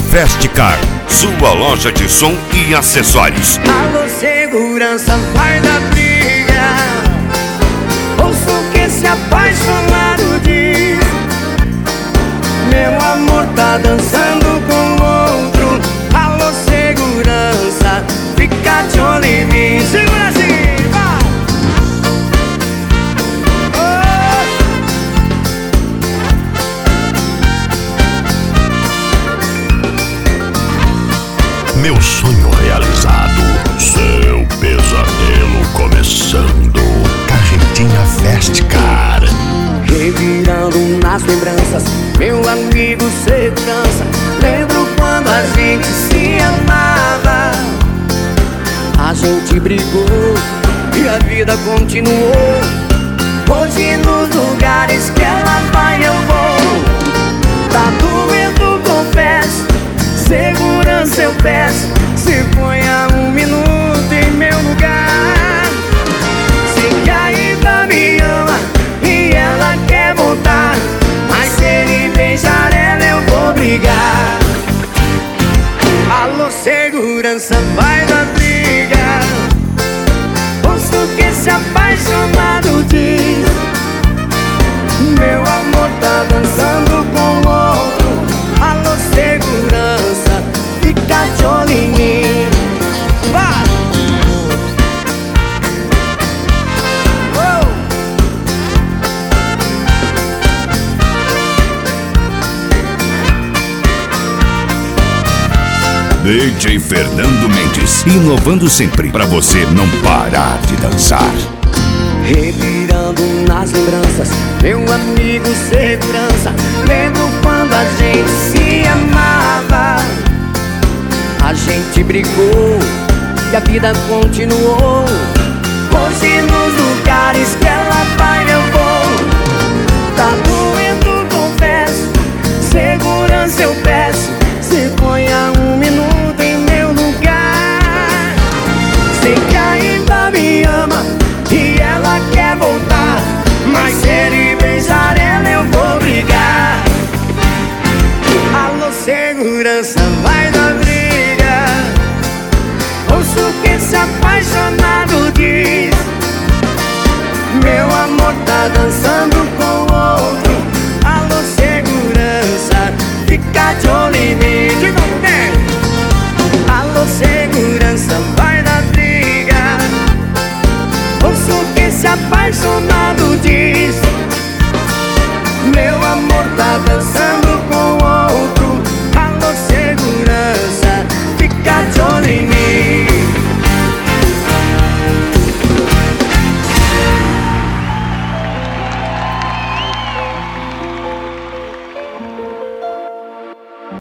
Festcar, sua loja de som e acessórios. Alô, segurança, vai da briga. Ouço que esse apaixonado diz: meu amor tá dançando com outro. Alô, segurança, fica de olho em mim. Segura assim, vai! Meu sonho realizado, seu pesadelo começando. Carretinha Festcar. Revirando nas lembranças, meu amigo segurança. Lembro quando a gente se amava. A gente brigou e a vida continuou. Hoje nos lugares que ela vai eu vou. Tá doendo, confesso. Segurança eu peço, se ponha um minuto em meu lugar. Sei que ainda me ama e ela quer voltar, mas se ele beijar ela eu vou brigar. Alô, segurança, vai da briga. Ouço que esse apaixonado diz: meu amor tá dançando com outro. Alô, segurança, fica de olho em mim. Vai! DJ Fernando Mendes, inovando sempre pra você não parar de dançar. Revirando nas lembranças, meu amigo segurança. Lembro quando a gente se amava. A gente brigou e a vida continuou. Hoje nos lugares que ela vai